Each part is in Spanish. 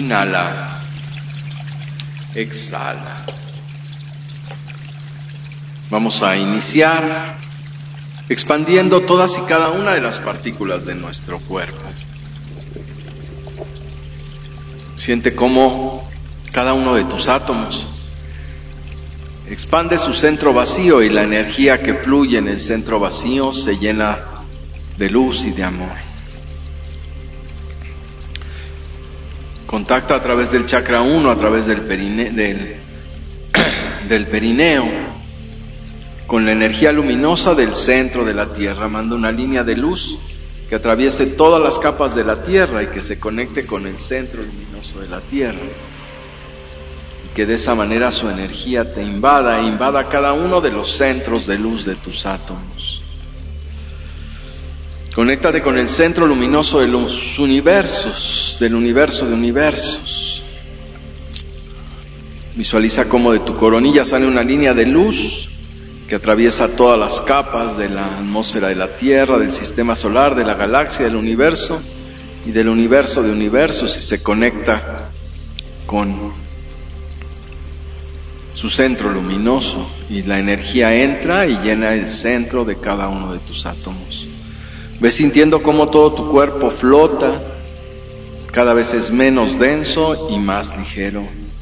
Inhala, exhala. Vamos a iniciar expandiendo todas y cada una de las partículas de nuestro cuerpo. Siente cómo cada uno de tus átomos expande su centro vacío y la energía que fluye en el centro vacío se llena de luz y de amor. Contacta a través del chakra 1, a través del perineo, con la energía luminosa del centro de la Tierra. Manda una línea de luz que atraviese todas las capas de la Tierra y que se conecte con el centro luminoso de la Tierra. Y que de esa manera su energía te invada e invada cada uno de los centros de luz de tus átomos. Conéctate con el centro luminoso de los universos, del universo de universos. Visualiza cómo de tu coronilla sale una línea de luz que atraviesa todas las capas de la atmósfera de la Tierra, del sistema solar, de la galaxia, del universo y del universo de universos, y se conecta con su centro luminoso, y la energía entra y llena el centro de cada uno de tus átomos. Ves sintiendo cómo todo tu cuerpo flota, cada vez es menos denso y más ligero.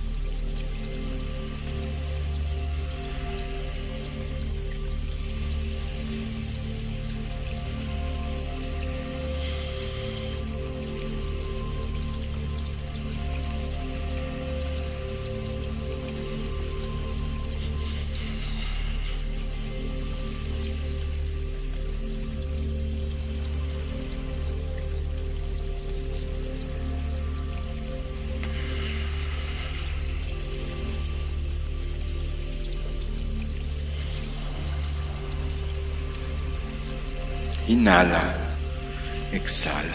Inhala, exhala.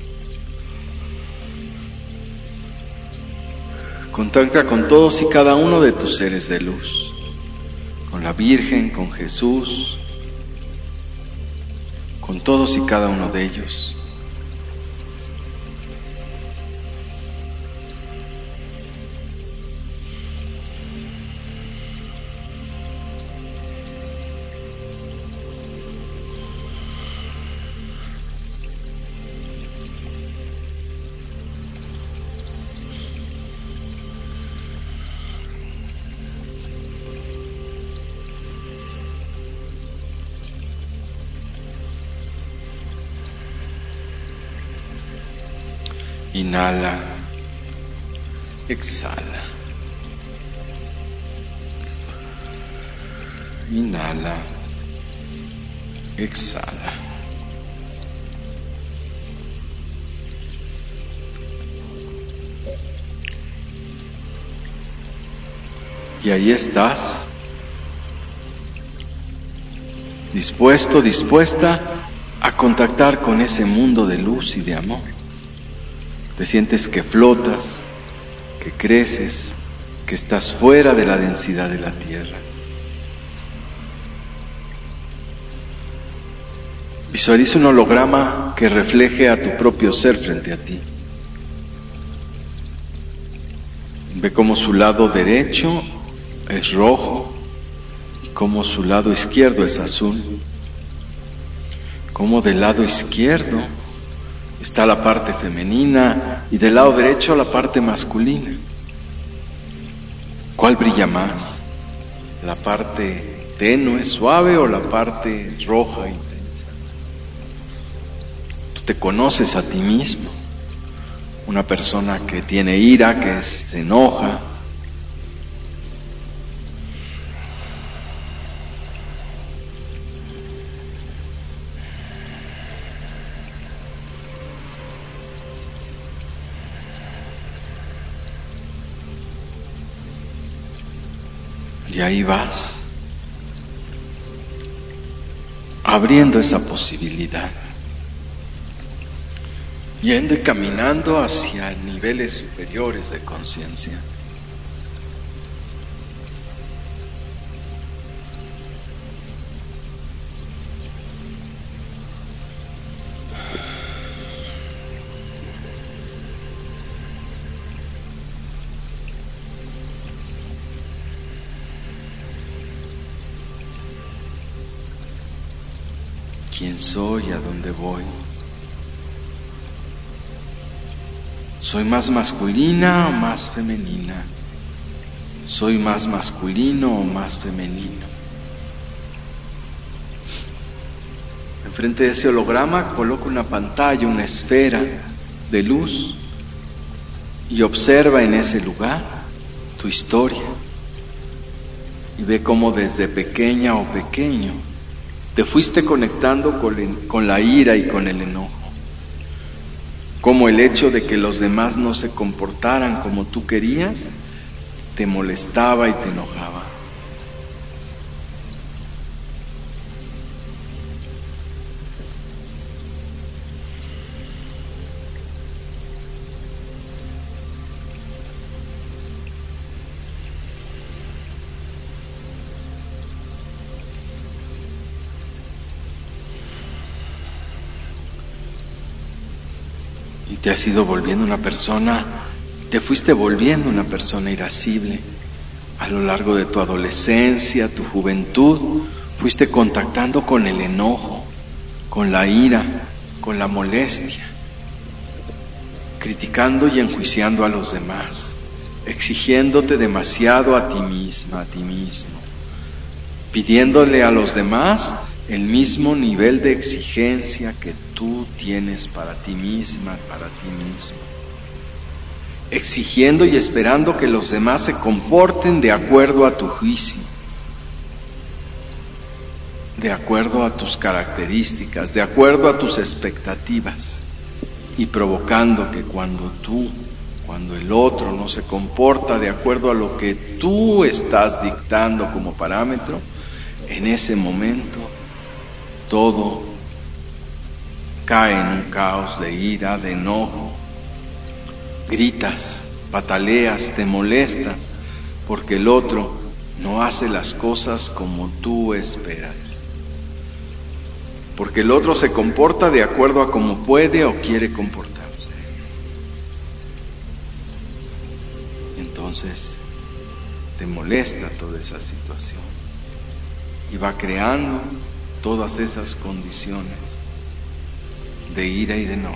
Contacta con todos y cada uno de tus seres de luz, con la Virgen, con Jesús, con todos y cada uno de ellos. Inhala, exhala. Inhala, exhala. Y ahí estás, dispuesta a contactar con ese mundo de luz y de amor. Te sientes que flotas, que creces, que estás fuera de la densidad de la Tierra. Visualiza un holograma que refleje a tu propio ser frente a ti. Ve cómo su lado derecho es rojo y cómo su lado izquierdo es azul. Cómo del lado izquierdo está la parte femenina y del lado derecho la parte masculina. ¿Cuál brilla más? ¿La parte tenue, suave o la parte roja, intensa? Tú te conoces a ti mismo. Una persona que tiene ira, que se enoja. Y ahí vas, abriendo esa posibilidad, yendo y caminando hacia niveles superiores de conciencia. quién soy, a dónde voy. ¿Soy más masculina o más femenina? ¿Soy más masculino o más femenino? Enfrente de ese holograma coloca una pantalla, una esfera de luz y observa en ese lugar tu historia y ve cómo desde pequeña o pequeño te fuiste conectando con la ira y con el enojo. Como el hecho de que los demás no se comportaran como tú querías te molestaba y te enojaba. Y te has ido volviendo una persona, te fuiste volviendo una persona irascible. A lo largo de tu adolescencia, tu juventud, fuiste contactando con el enojo, con la ira, con la molestia, criticando y enjuiciando a los demás, exigiéndote demasiado a ti misma, a ti mismo, pidiéndole a los demás el mismo nivel de exigencia que tú tienes para ti misma, para ti mismo. Exigiendo y esperando que los demás se comporten de acuerdo a tu juicio, de acuerdo a tus características, de acuerdo a tus expectativas, y provocando que cuando el otro no se comporta de acuerdo a lo que tú estás dictando como parámetro, en ese momento todo cae en un caos de ira, de enojo. Gritas, pataleas, te molestas porque el otro no hace las cosas como tú esperas. Porque el otro se comporta de acuerdo a cómo puede o quiere comportarse. Entonces te molesta toda esa situación y va creando todas esas condiciones de ira y de enojo.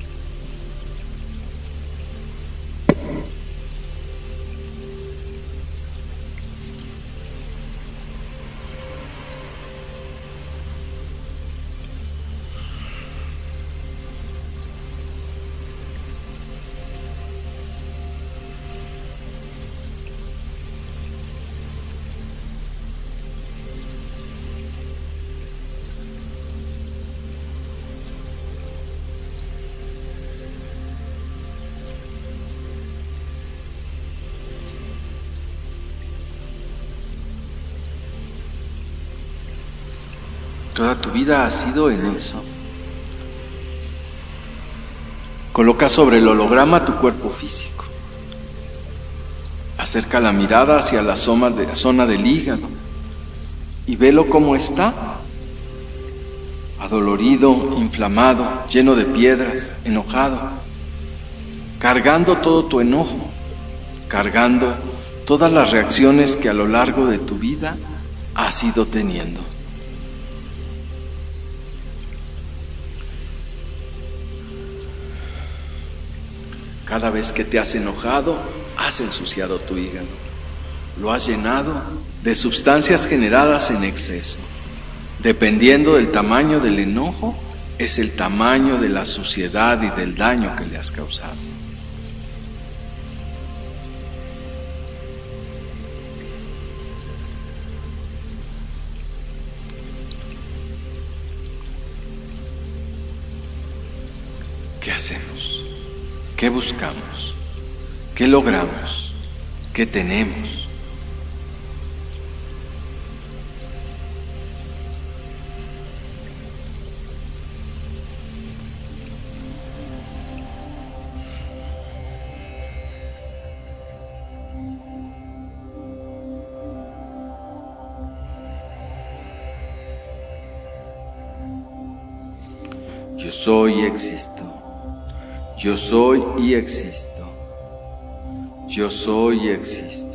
Toda tu vida ha sido en eso. Coloca sobre el holograma tu cuerpo físico. Acerca la mirada hacia la zona del hígado y velo cómo está. Adolorido, inflamado, lleno de piedras, enojado. Cargando todo tu enojo. Cargando todas las reacciones que a lo largo de tu vida has ido teniendo. Cada vez que te has enojado, has ensuciado tu hígado. Lo has llenado de sustancias generadas en exceso. Dependiendo del tamaño del enojo, es el tamaño de la suciedad y del daño que le has causado. ¿Qué hacemos? ¿Qué buscamos? ¿Qué logramos? ¿Qué tenemos? Yo soy y existo. Yo soy y existo. Yo soy y existo.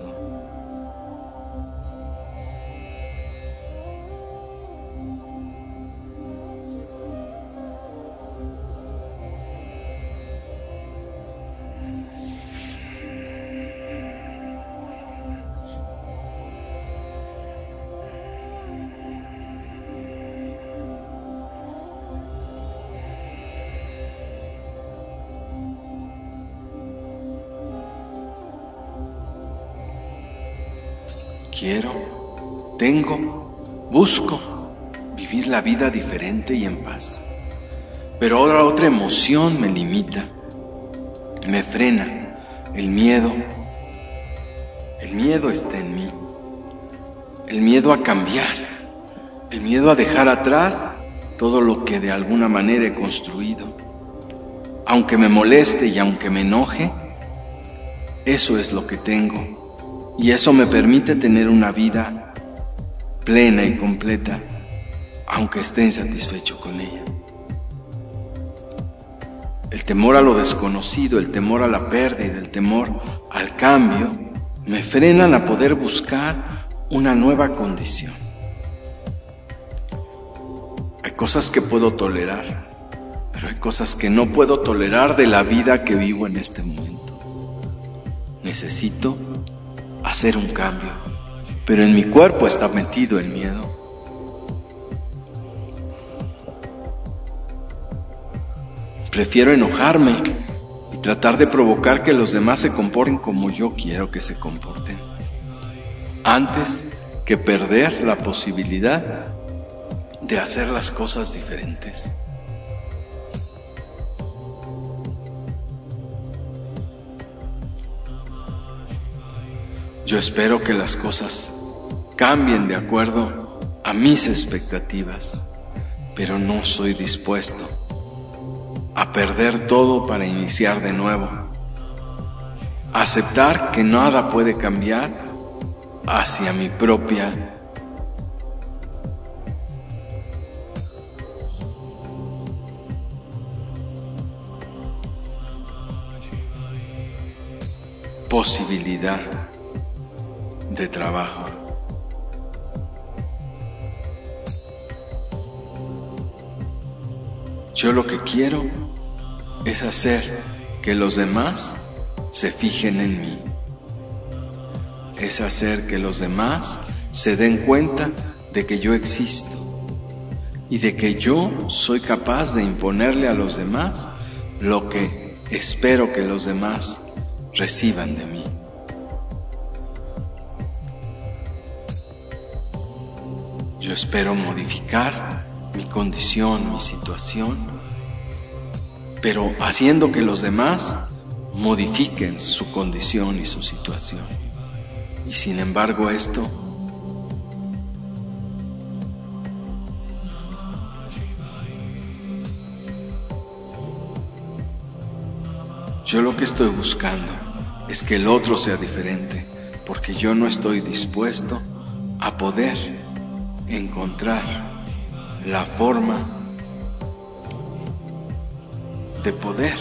Quiero, tengo, busco vivir la vida diferente y en paz. Pero ahora otra emoción me limita, me frena, el miedo. El miedo está en mí, el miedo a cambiar, el miedo a dejar atrás todo lo que de alguna manera he construido. Aunque me moleste y aunque me enoje, eso es lo que tengo, y eso me permite tener una vida plena y completa, aunque esté insatisfecho con ella. El temor a lo desconocido, el temor a la pérdida, el temor al cambio, me frenan a poder buscar una nueva condición. Hay cosas que puedo tolerar, pero hay cosas que no puedo tolerar de la vida que vivo en este momento. Necesito hacer un cambio, pero en mi cuerpo está metido el miedo. Prefiero enojarme y tratar de provocar que los demás se comporten como yo quiero que se comporten, antes que perder la posibilidad de hacer las cosas diferentes. Yo espero que las cosas cambien de acuerdo a mis expectativas, pero no soy dispuesto a perder todo para iniciar de nuevo. Aceptar que nada puede cambiar hacia mi propia posibilidad de trabajo. Yo lo que quiero es hacer que los demás se fijen en mí. Es hacer que los demás se den cuenta de que yo existo y de que yo soy capaz de imponerle a los demás lo que espero que los demás reciban de mí. Yo espero modificar mi condición, mi situación, pero haciendo que los demás modifiquen su condición y su situación. Y sin embargo esto yo lo que estoy buscando es que el otro sea diferente, porque yo no estoy dispuesto a poder encontrar la forma de poder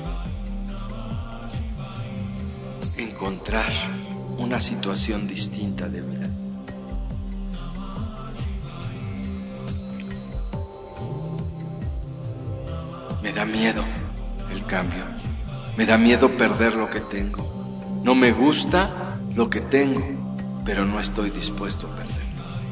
encontrar una situación distinta de vida. Me da miedo el cambio, me da miedo perder lo que tengo. No me gusta lo que tengo, pero no estoy dispuesto a perderlo.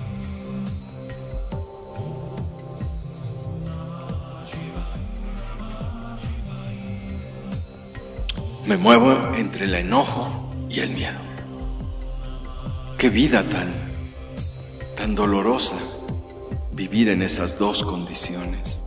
Me muevo entre el enojo y el miedo. Qué vida tan dolorosa vivir en esas dos condiciones.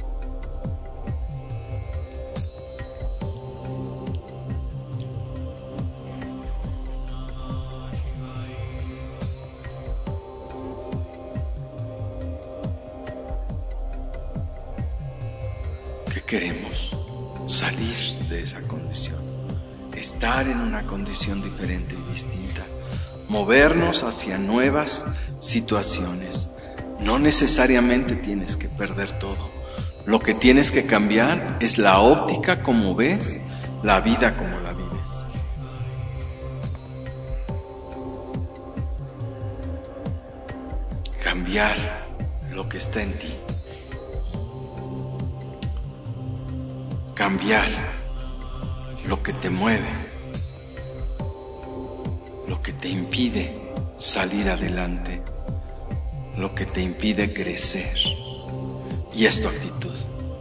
¿Qué queremos? Salir de esa condición. Estar en una condición diferente y distinta, movernos hacia nuevas situaciones. No necesariamente tienes que perder todo. Lo que tienes que cambiar es la óptica como ves la vida como la vives. Cambiar lo que está en ti. Cambiar lo que te mueve, lo que te impide salir adelante, lo que te impide crecer, y es tu actitud.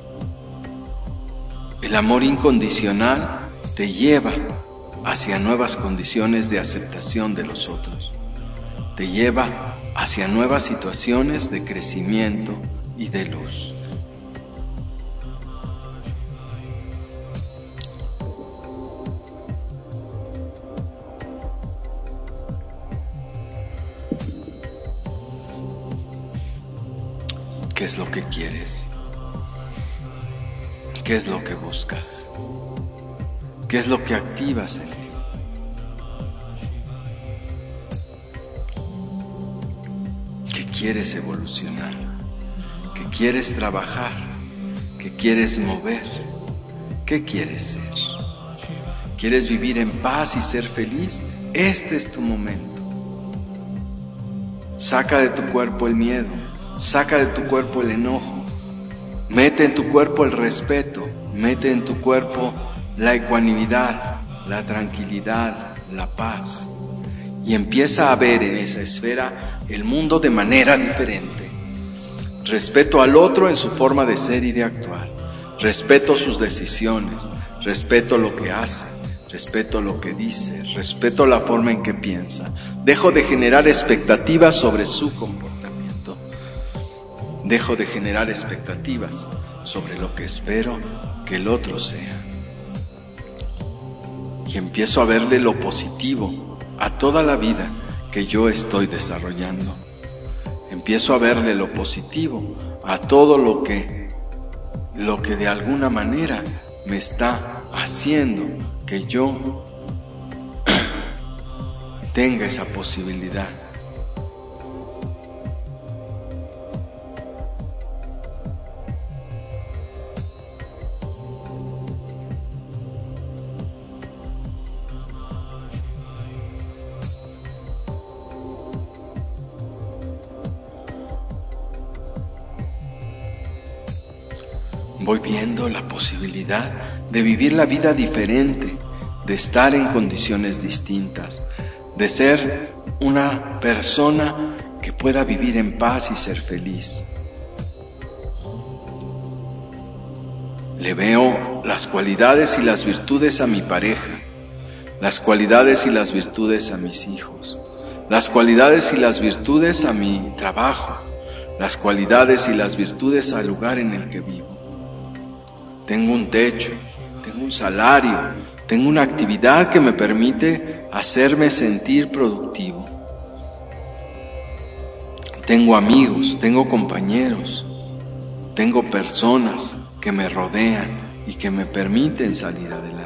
El amor incondicional te lleva hacia nuevas condiciones de aceptación de los otros. te lleva hacia nuevas situaciones de crecimiento y de luz. ¿Qué es lo que quieres? ¿Qué es lo que buscas? ¿Qué es lo que activas en ti? ¿Qué quieres evolucionar? ¿Qué quieres trabajar? ¿Qué quieres mover? ¿Qué quieres ser? ¿Quieres vivir en paz y ser feliz? Este es tu momento. Saca de tu cuerpo el miedo. Saca de tu cuerpo el enojo, mete en tu cuerpo el respeto, mete en tu cuerpo la ecuanimidad, la tranquilidad, la paz, y empieza a ver en esa esfera el mundo de manera diferente. Respeto al otro en su forma de ser y de actuar, respeto sus decisiones, respeto lo que hace, respeto lo que dice, respeto la forma en que piensa, dejo de generar expectativas sobre su comportamiento. Dejo de generar expectativas sobre lo que espero que el otro sea. Y empiezo a verle lo positivo a toda la vida que yo estoy desarrollando. Empiezo a verle lo positivo a todo lo que de alguna manera me está haciendo que yo tenga esa posibilidad. Voy viendo la posibilidad de vivir la vida diferente, de estar en condiciones distintas, de ser una persona que pueda vivir en paz y ser feliz. Le veo las cualidades y las virtudes a mi pareja, las cualidades y las virtudes a mis hijos, las cualidades y las virtudes a mi trabajo, las cualidades y las virtudes al lugar en el que vivo. Tengo un techo, tengo un salario, tengo una actividad que me permite hacerme sentir productivo. Tengo amigos, tengo compañeros, tengo personas que me rodean y que me permiten salir adelante.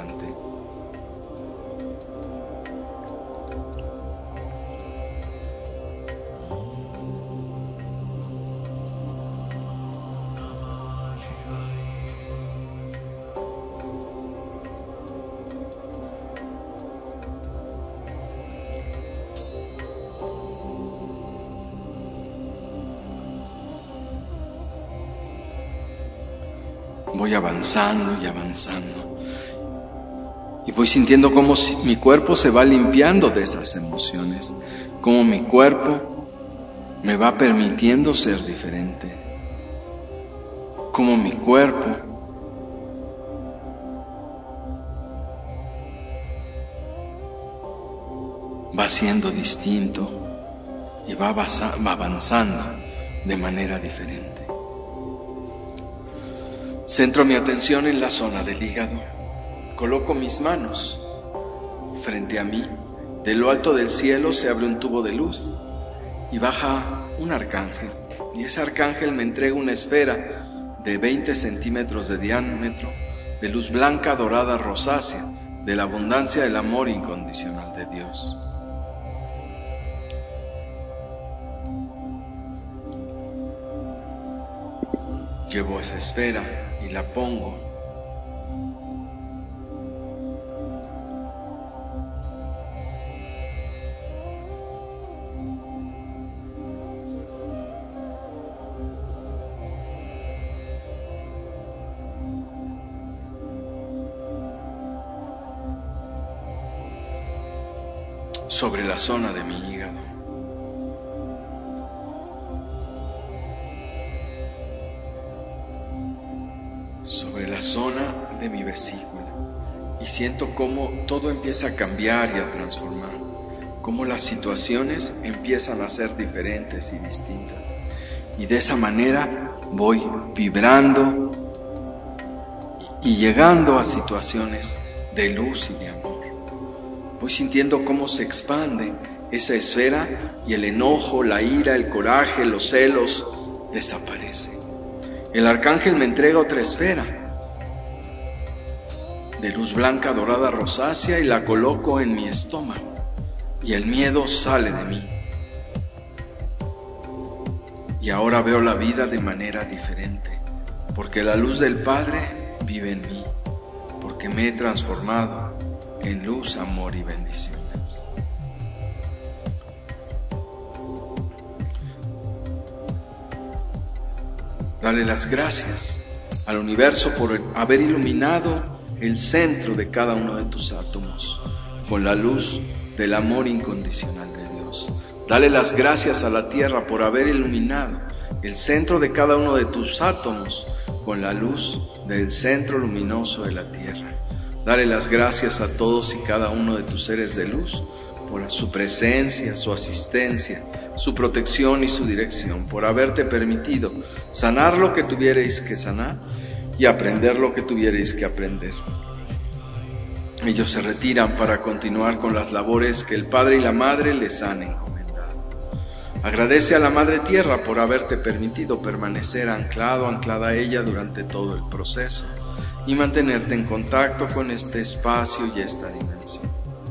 Voy avanzando y avanzando y voy sintiendo cómo mi cuerpo se va limpiando de esas emociones, cómo mi cuerpo me va permitiendo ser diferente, cómo mi cuerpo va siendo distinto y va avanzando de manera diferente. Centro mi atención en la zona del hígado. Coloco mis manos frente a mí. De lo alto del cielo se abre un tubo de luz y baja un arcángel. Y ese arcángel me entrega una esfera de 20 centímetros de diámetro, de luz blanca, dorada, rosácea, de la abundancia del amor incondicional de Dios. Llevo esa esfera y la pongo sobre la zona de mi hígado. Sobre la zona de mi vesícula, y siento cómo todo empieza a cambiar y a transformar, cómo las situaciones empiezan a ser diferentes y distintas. Y de esa manera voy vibrando y llegando a situaciones de luz y de amor. Voy sintiendo cómo se expande esa esfera y el enojo, la ira, el coraje, los celos desaparecen. El arcángel me entrega otra esfera de luz blanca, dorada, rosácea, y la coloco en mi estómago, y el miedo sale de mí. Y ahora veo la vida de manera diferente, porque la luz del Padre vive en mí, porque me he transformado en luz, amor y bendiciones. Dale las gracias al universo por haber iluminado el centro de cada uno de tus átomos con la luz del amor incondicional de Dios. Dale las gracias a la tierra por haber iluminado el centro de cada uno de tus átomos con la luz del centro luminoso de la tierra. Dale las gracias a todos y cada uno de tus seres de luz por su presencia, su asistencia, su protección y su dirección, por haberte permitido sanar lo que tuvierais que sanar y aprender lo que tuvierais que aprender. Ellos se retiran para continuar con las labores que el Padre y la Madre les han encomendado. Agradece a la Madre Tierra por haberte permitido permanecer anclado, anclada a ella durante todo el proceso y mantenerte en contacto con este espacio y esta dimensión.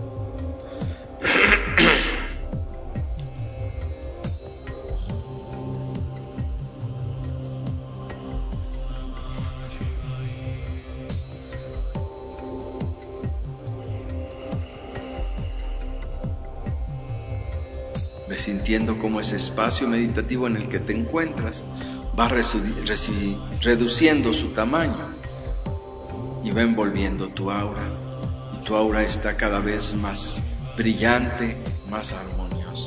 Ve sintiendo cómo ese espacio meditativo en el que te encuentras va reduciendo su tamaño y va envolviendo tu aura, y tu aura está cada vez más brillante, más armoniosa.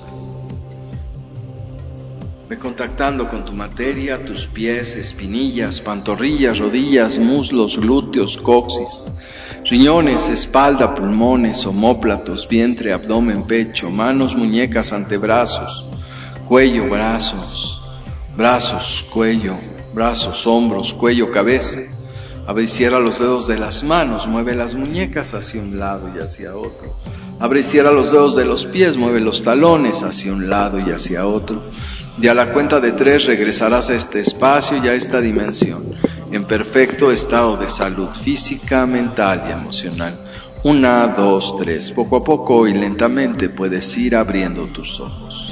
Ve contactando con tu materia, tus pies, espinillas, pantorrillas, rodillas, muslos, glúteos, coxis, riñones, espalda, pulmones, omóplatos, vientre, abdomen, pecho, manos, muñecas, antebrazos, cuello, brazos, cuello, brazos, hombros, cuello, cabeza. Abre y cierra los dedos de las manos, mueve las muñecas hacia un lado y hacia otro. Abre y cierra los dedos de los pies, mueve los talones hacia un lado y hacia otro. Y a la cuenta de 3 regresarás a este espacio y a esta dimensión, en perfecto estado de salud física, mental y emocional. 1, 2, 3. Poco a poco y lentamente puedes ir abriendo tus ojos.